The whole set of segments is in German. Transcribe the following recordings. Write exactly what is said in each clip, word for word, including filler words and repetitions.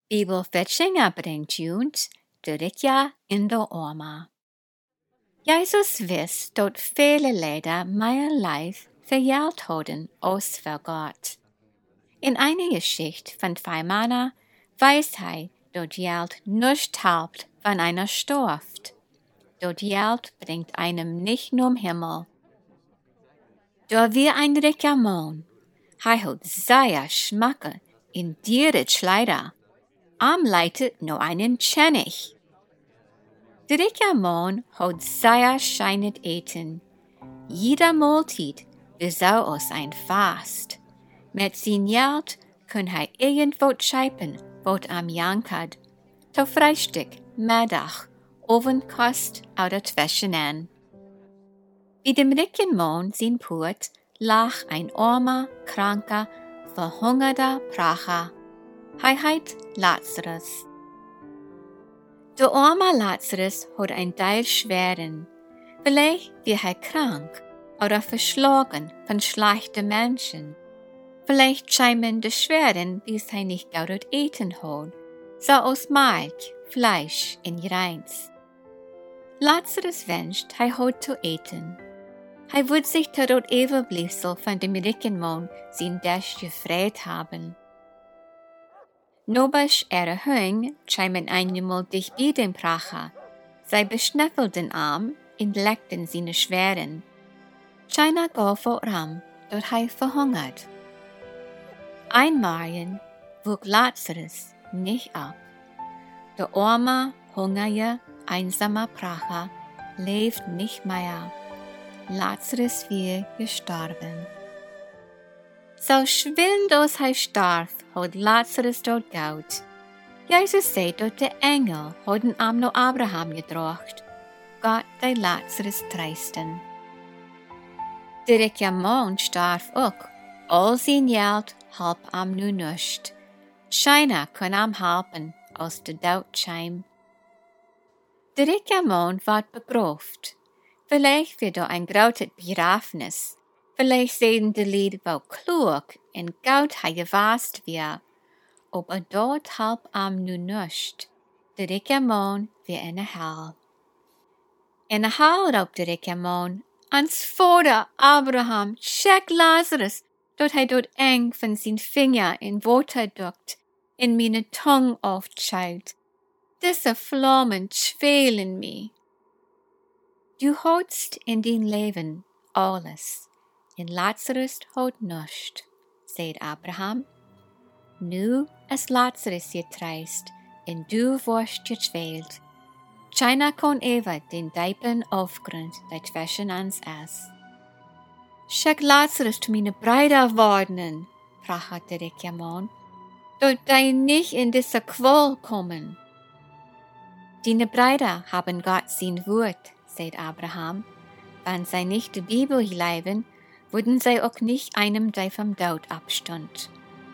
Bibelfetchinga brengt junt, Dörrikja in de Orma. Jesus wist dat vele leider mijn lijf verjaald hadden als voor God. In eine Geschichte von zwei Männer weiß hij dat Geld nicht helpt, wenn einer stirbt. Dat Geld bringt einem nicht nur Himmel. Da wir ein reicher Mann, hij hat sehr Schmacke in dierig Kleider. Am leitet nur einen Pfennig. Der reiche Mann hat sehr scheinend eten. Jeder Mahlzeit besau aus ein Fast. Mit sein Geld kann er irgendwo scheipen, was am jankert. Zu Frühstück, Mittag, Abendkost oder zwischen an. Wie dem reichen Mann sein Put lag ein armer, kranker, verhungerter Pracher. Er heißt Lazarus. Der arme Lazarus hat ein Teil Schweren. Vielleicht wird er krank oder verschlagen von schlechten Menschen. Vielleicht scheimen die Schweren, bis er nicht gut eten hat, so aus Milch, Fleisch und Reins. Lazarus wünscht, er hat zu eten. Er wird sich dort Überbleibsel von dem reichen Mann sein Tisch gefreut haben. Nobel ihre Hüng scheimen einmal dicht bei dem Pracher. Sie beschnüffelten den Arm und leckten seine Schweren. China gab voran, dort er verhungert. Einmal wuchs Lazarus nicht ab. Der arme, hungrige, einsame Pracher lebt nicht mehr. Lazarus wird gestorben. So schwillend als er starb, hat Lazarus dort gaut. Jesus sagt, dass der Engel hat am noch Abraham gebracht. Gott der Lazarus treisten. Der reiche Mann starb auch. All sein Geld half am nu nicht. Keiner kann am helfen aus der Todscheim. Der reiche Mann wird begraft. Vielleicht wird er ein großes Begrafnis. Vielleicht sehen die Lieder wohl klug und gut er gewasst wird. Aber dort half am nu nicht. Der reiche Mann wird in der Hell. In der Hell raubt der reiche Mann ans Vater Abraham, check Lazarus, dort er dort eng von sein Finger in Water duckt, in meine Tongue aufschaut. Diese Flammen schwelen mich. Du hast in dein Leben alles, in Lazarus hat nichts, sagt Abraham. Nu ist Lazarus getreist, und du wirst geschwält. Keiner kann ever den tiefen Aufgrund, der zwischen uns ist. Schick Lazarus zu meine Brüder warnen, sprach der reiche Mann, dort sie nicht in diese Qual kommen. Deine Brüder haben Gott sein Wort, sagt Abraham. Wenn sie nicht die Bibel leben, würden sie auch nicht einem, der vom Tod abstand.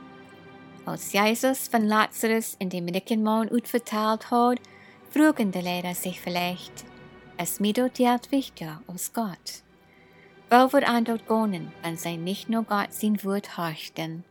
Als Jesus von Lazarus in dem reichen Mann utverteilt hat, fragen die Lehrer sich vielleicht, ist mir dort Geld wichtiger als Gott? Wo wird an dort gehen, wenn sie nicht nur Gott sein Wort horchten?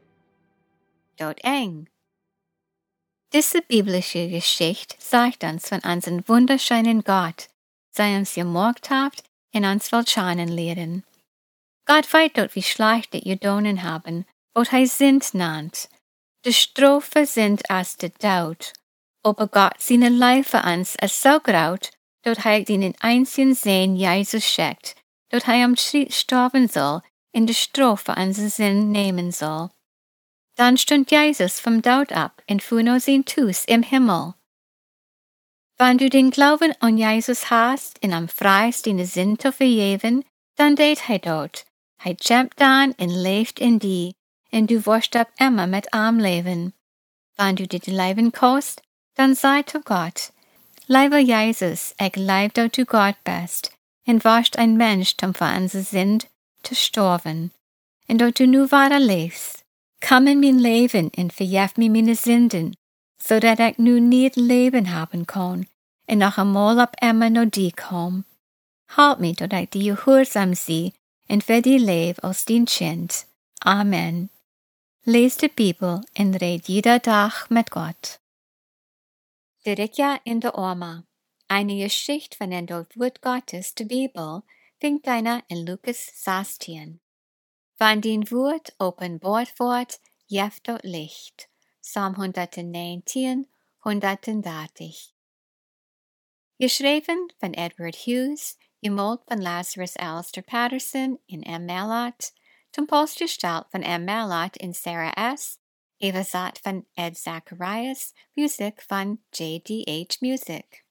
Dort eng. Diese biblische Geschichte sagt uns von unserem wunderschönen Gott, der uns gemacht hat und uns will schauen lehren. Gott weiß dort, wie schlecht die Judonen haben, was er sind nannt. Die Strophe sind als der Tod, aber Gott seine Liebe für uns ist so groß, dass er den einzigen Sohn Jesus schickt, dass er am Schritt sterben soll, in die Strophe unseren Sinn nehmen soll. Dann stund Jesus vom Tod ab und fuhr nur sein Fuß im Himmel. Wenn du den Glauben an Jesus hast und am freist deine Sinn zu vergeben, dann tät er dort. Er kämpft dann und lebt in dir, und du wirst ab immer mit ihm leben. Wenn du dir leben kannst, dann sei zu Gott. Lieber Jesus, ich leib, dass du Gott bist, und warst ein Mensch, um für unsere Sinn zu sterben, und dass du nu weiter lebst. Komm in mein Leben und vergib mir meine Sünden, so dass ich nu nicht Leben haben kann, und noch einmal ab immer nur die komm. Halt mich, dass ich dir gehorsam sei, und für die lebe als dein Kind. Amen. Lees de Bibel en red jeder Dag met Gott. Dirigja in de Oma. Eine Geschichte von den Wort Gottes, de Bibel, vindt einer in Lukas zestien. Van den Wort openbaard wordt, jeft dat licht. Psalm honderdnegentien, honderddertig. Geschreven van Edward Hughes, gemalt van Lazarus Alistair Patterson in M. Mallott, zum Postgestalt van M. Mallott in Sarah S., Übersat van Ed Zacharias, Musik van J D H Music.